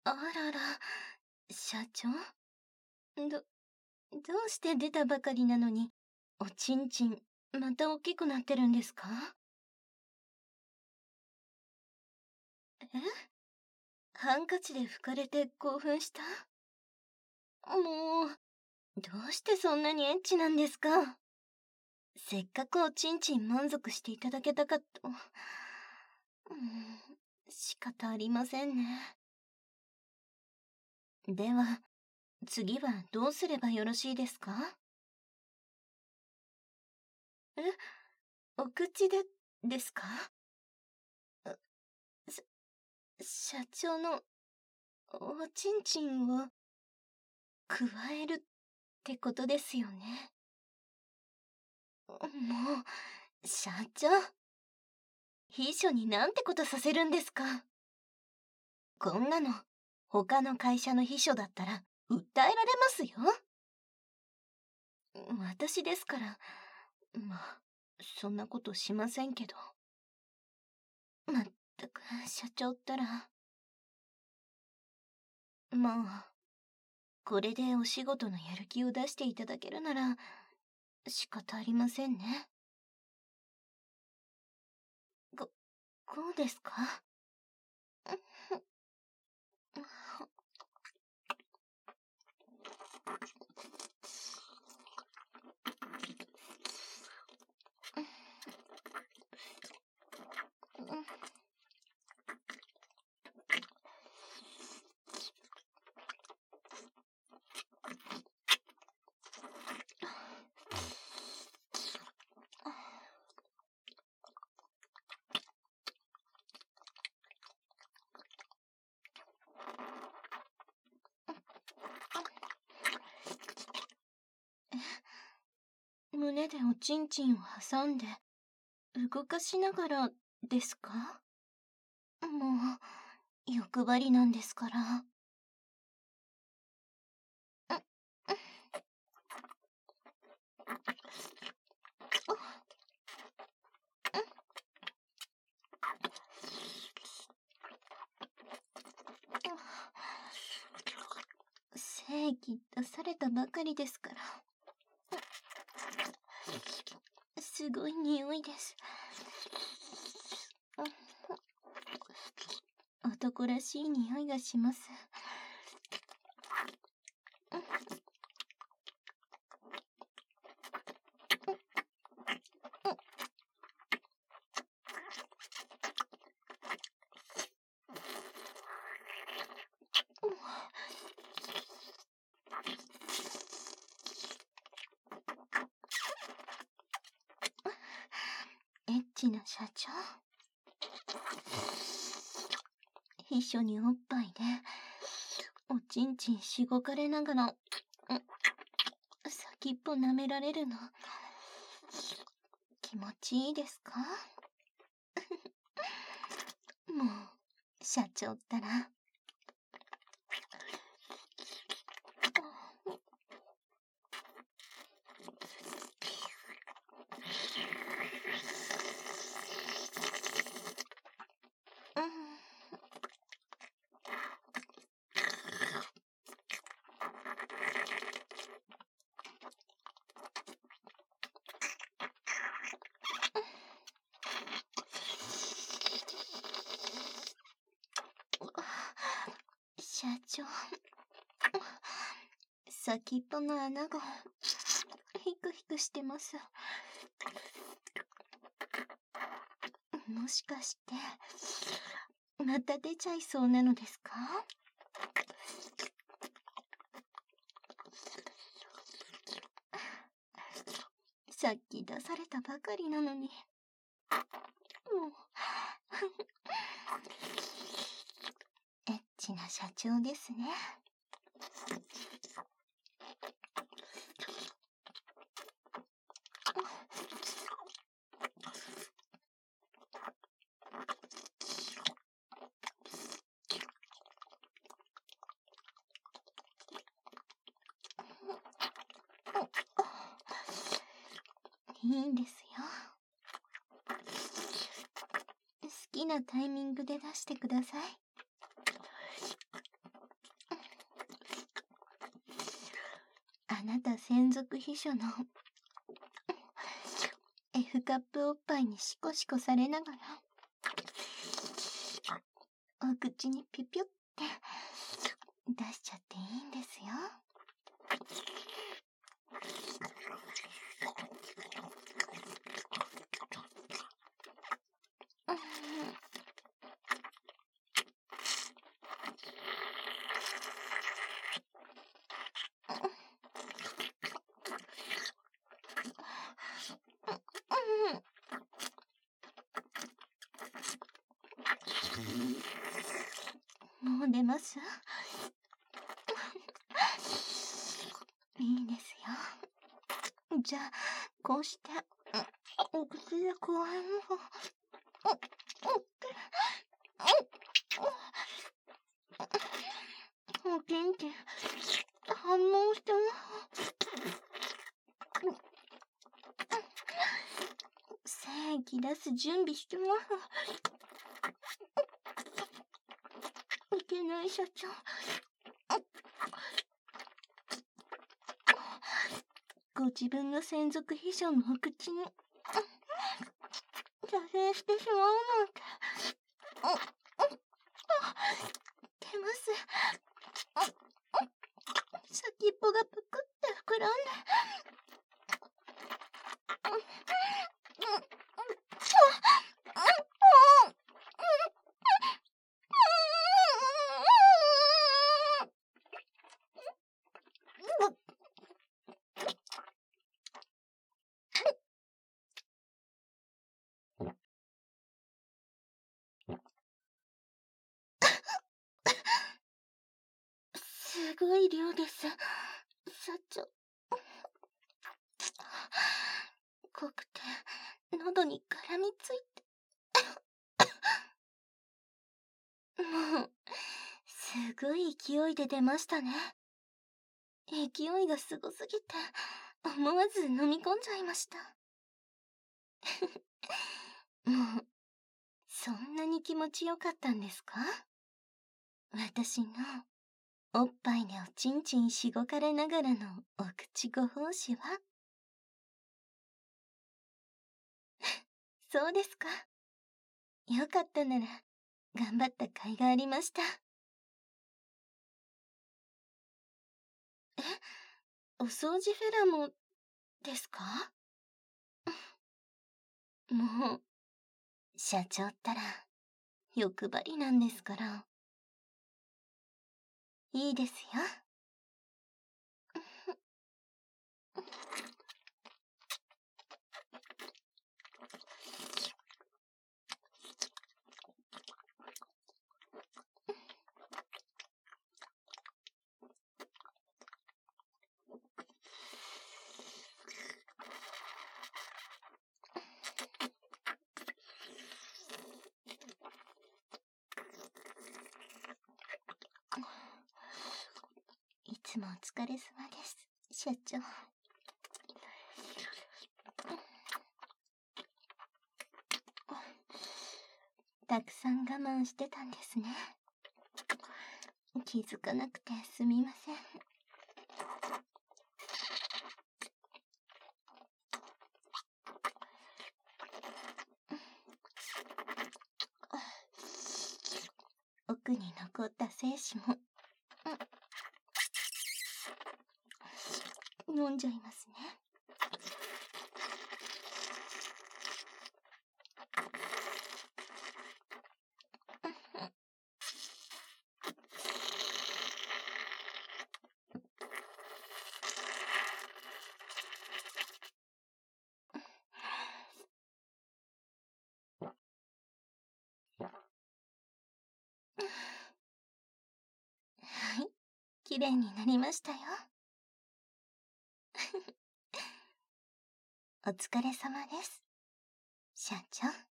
あらら、社長？ど、どうして出たばかりなのに、おちんちん、また大きくなってるんですか？え？ハンカチで拭かれて興奮した？もう、どうしてそんなにエッチなんですか？せっかくおちんちん満足していただけたかと。仕方ありませんね。では、次はどうすればよろしいですか？え、お口で、ですか？し社長のおちんちんを加えるってことですよね。もう、社長、秘書になんてことさせるんですか。こんなの、他の会社の秘書だったら訴えられますよ。私ですから、まあ、そんなことしませんけど。まったく、社長ったら。まあ、これでお仕事のやる気を出していただけるなら、仕方ありませんね。こうですか？胸でおちんちんを挟んで、動かしながらですか？もう、欲張りなんですから。精液出されたばかりですから。すごい匂いです。男らしい匂いがします。エッチな社長。秘書におっぱいで、おちんちんしごかれながら、先っぽ舐められるの、気持ちいいですか？もう、社長ったら。社長、先っぽの穴がヒクヒクしてます。もしかしてまた出ちゃいそうなのですか？さっき出されたばかりなのに。もうエッチな社長ですね。いいんですよ。好きなタイミングで出してください。 あなた専属秘書の F カップおっぱいにシコシコされながら、お口にピュピュって出しちゃっていいんですよ。もう出ます？いいですよ。じゃあ、こうして、お口で加えるの。おちんちん、反応してます。精液出す準備してます。いけない社長。ご自分の専属秘書のお口に、射精してしまうなんて。出ます。先っぽがぷくって膨らんで。すごい量です。社長。濃くて、喉に絡みついて。もう、すごい勢いで出ましたね。勢いがすごすぎて、思わず飲み込んじゃいました。もう、そんなに気持ちよかったんですか？私の、おっぱいでおちんちんしごかれながらのお口ご奉仕は？そうですか。よかったなら、頑張った甲斐がありました。え？お掃除フェラも、ですか？もう、社長ったら、欲張りなんですから。いいですよ。いつもお疲れ様です、社長。たくさん我慢してたんですね。気づかなくてすみません。奥に残った精子も、飲んじゃいますね。はい、きれいになりましたよ。お疲れ様です、社長。